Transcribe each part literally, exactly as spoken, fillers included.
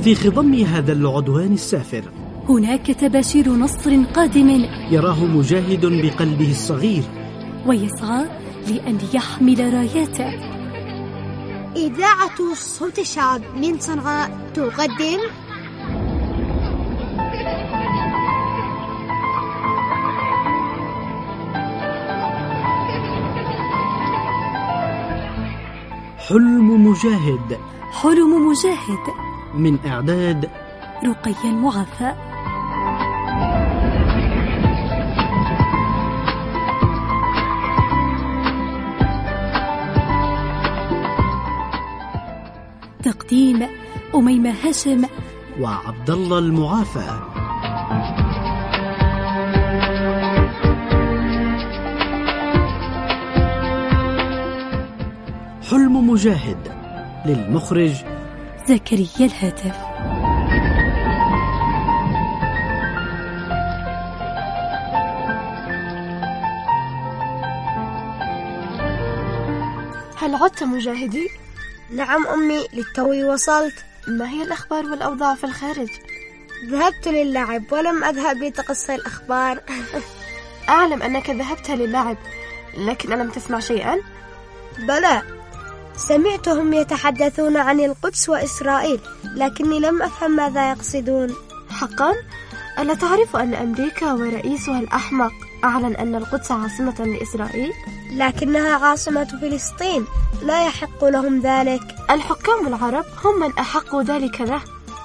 في خضم هذا العدوان السافر هناك تباشير نصر قادم يراه مجاهد بقلبه الصغير ويسعى لأن يحمل راياته. إذاعة صوت الشعب من صنعاء تقدم حلم مجاهد. حلم مجاهد من إعداد رقية المعافى. تقديم أميمة هاشم وعبد الله المعافى. حلم مجاهد للمخرج زكريا الهاتف. هل عدت مجاهدي؟ نعم أمي، للتو وصلت. ما هي الأخبار والأوضاع في الخارج؟ ذهبت للعب ولم أذهب لتقصي الأخبار. أعلم أنك ذهبت للعب، لكن ألم تسمع شيئا؟ بلى، سمعتهم يتحدثون عن القدس وإسرائيل، لكني لم أفهم ماذا يقصدون. حقا؟ ألا تعرف أن أمريكا ورئيسها الأحمق أعلن أن القدس عاصمة لإسرائيل؟ لكنها عاصمة فلسطين، لا يحق لهم ذلك. الحكام العرب هم من أحق ذلك له.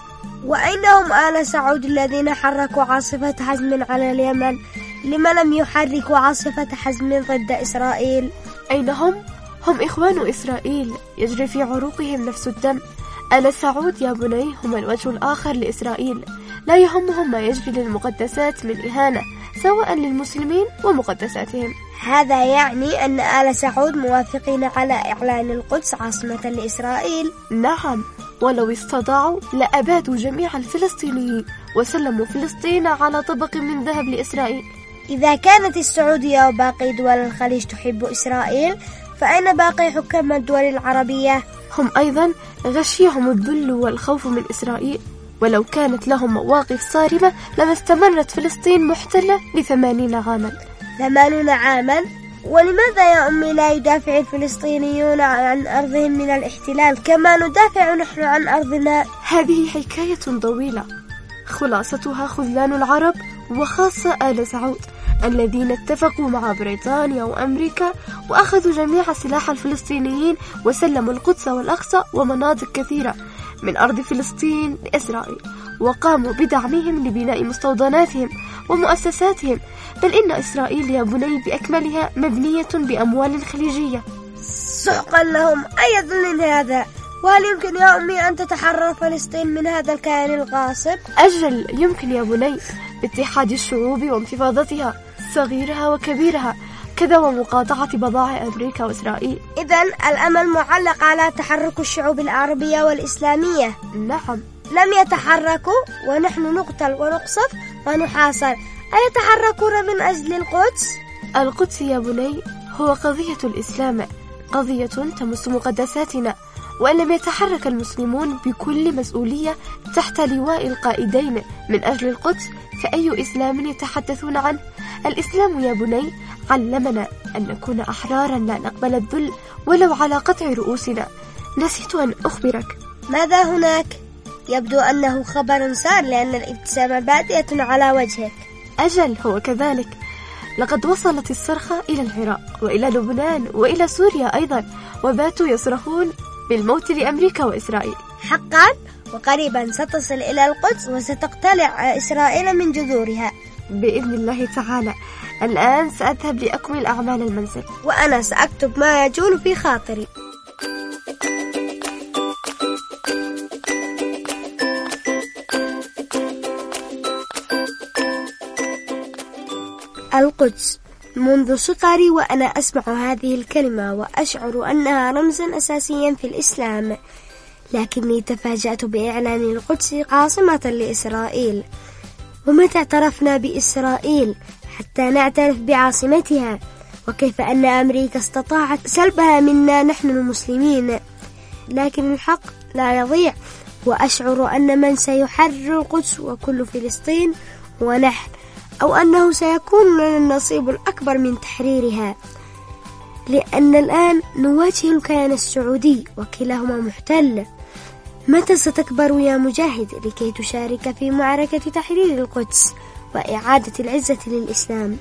وأين هم آل سعود الذين حركوا عاصفة حزم على اليمن؟ لما لم يحركوا عاصفة حزم ضد إسرائيل؟ أين هم؟ هم إخوان إسرائيل، يجري في عروقهم نفس الدم. آل سعود يا بني هم الوجه الآخر لإسرائيل، لا يهمهم ما يجري للمقدسات من إهانة، سواء للمسلمين ومقدساتهم. هذا يعني أن آل سعود موافقين على إعلان القدس عاصمة لإسرائيل؟ نعم، ولو استطاعوا لأبادوا جميع الفلسطينيين وسلموا فلسطين على طبق من ذهب لإسرائيل. إذا كانت السعودية وباقي دول الخليج تحب إسرائيل، فأين باقي حكام الدول العربية؟ هم أيضا غشيهم الذل والخوف من إسرائيل، ولو كانت لهم مواقف صارمة لما استمرت فلسطين محتلة لثمانين عاما. ثمانون عاما؟ ولماذا يا أمي لا يدافع الفلسطينيون عن أرضهم من الاحتلال كما ندافع نحن عن أرضنا؟ هذه حكاية طويلة، خلاصتها خذلان العرب وخاصة آل سعود الذين اتفقوا مع بريطانيا وأمريكا وأخذوا جميع سلاح الفلسطينيين وسلموا القدس والأقصى ومناطق كثيرة من أرض فلسطين لإسرائيل، وقاموا بدعمهم لبناء مستوطناتهم ومؤسساتهم، بل إن إسرائيل يا بني بأكملها مبنية بأموال خليجية. سحقا لهم، أي ظلم هذا؟ وهل يمكن يا أمي أن تتحرر فلسطين من هذا الكيان الغاصب؟ أجل، يمكن يا بني، باتحاد الشعوب وانتفاضتها صغيرها وكبيرها، كذا ومقاطعة بضائع أمريكا وإسرائيل. إذن الأمل معلق على تحرك الشعوب العربية والإسلامية. نعم، لم يتحركوا ونحن نقتل ونقصف ونحاصر، أيتحركون من أجل القدس؟ القدس يا بني هو قضية الإسلام، قضية تمس مقدساتنا، وأن لم يتحرك المسلمون بكل مسؤولية تحت لواء القائدين من أجل القدس، فأي إسلام يتحدثون عنه؟ الإسلام يا بني علمنا أن نكون أحرارا، لا نقبل الذل ولو على قطع رؤوسنا. نسيت أن أخبرك. ماذا هناك؟ يبدو أنه خبر سار، لأن الابتسامة بادية على وجهك. أجل، هو كذلك. لقد وصلت الصرخة إلى العراق وإلى لبنان وإلى سوريا أيضا، وباتوا يصرخون بالموت لأمريكا وإسرائيل. حقا؟ وقريبا ستصل إلى القدس وستقتلع إسرائيل من جذورها بإذن الله تعالى. الآن سأذهب لأكمل أعمال المنزل، وأنا سأكتب ما يجول في خاطري. القدس. منذ صغري وأنا أسمع هذه الكلمة وأشعر أنها رمزا أساسيا في الإسلام، لكني تفاجأت بإعلان القدس عاصمة لإسرائيل. ومتى اعترفنا بإسرائيل حتى نعترف بعاصمتها؟ وكيف أن أمريكا استطاعت سلبها منا نحن المسلمين؟ لكن الحق لا يضيع، وأشعر أن من سيحرر القدس وكل فلسطين هو نحن، أو أنه سيكون لنا النصيب الأكبر من تحريرها، لأن الآن نواجه الكيان السعودي وكلاهما محتل. متى ستكبر يا مجاهد لكي تشارك في معركة تحرير القدس وإعادة العزة للإسلام؟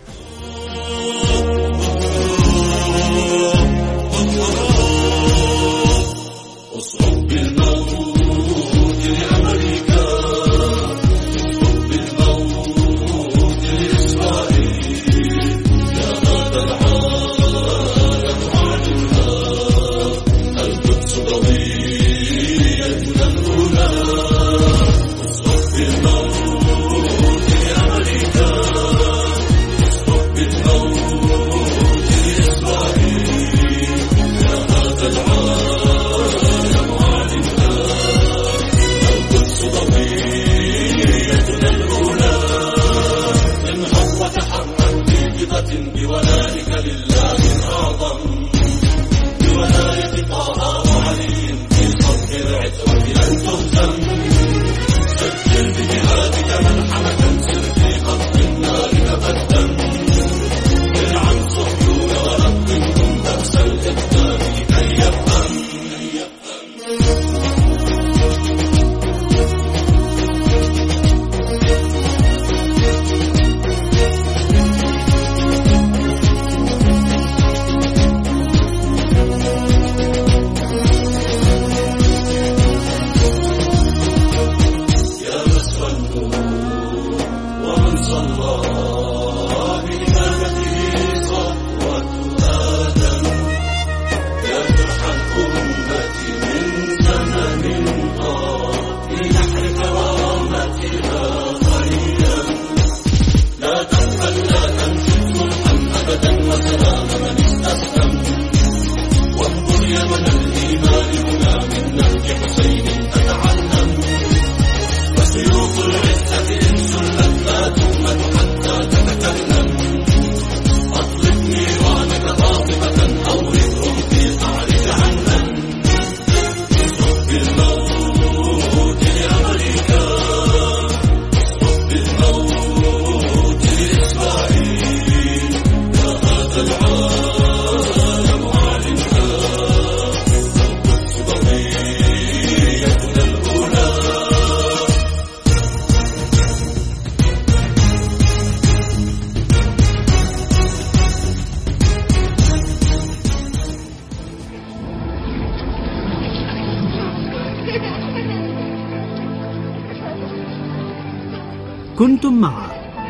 كنتم مع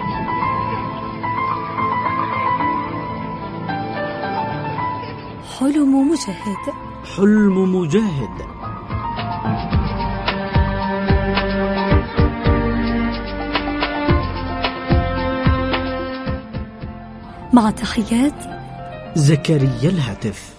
حلم مجاهد. حلم مجاهد. مع تحيات زكريا الهاتف.